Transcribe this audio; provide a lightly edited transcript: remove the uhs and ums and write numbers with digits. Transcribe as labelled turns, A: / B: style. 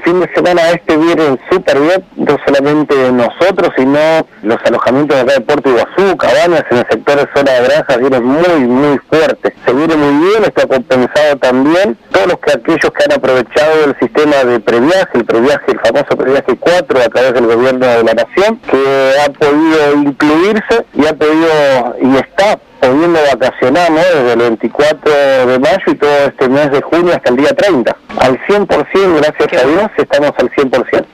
A: fin de semana vienen súper bien, no solamente nosotros, sino los alojamientos de acá de Puerto Iguazú, Cabañas, en el sector de zona de Granjas, vienen muy fuertes. Se viene muy bien, está compensado también. Todos aquellos que han aprovechado el sistema de previaje, el famoso previaje 4 a través del gobierno de la nación, que ha podido incluirse y está pudiendo vacacionar, ¿no? Desde el 24 de mayo y todo este mes de junio hasta el día 30. Al 100%, gracias a Dios, estamos al 100%.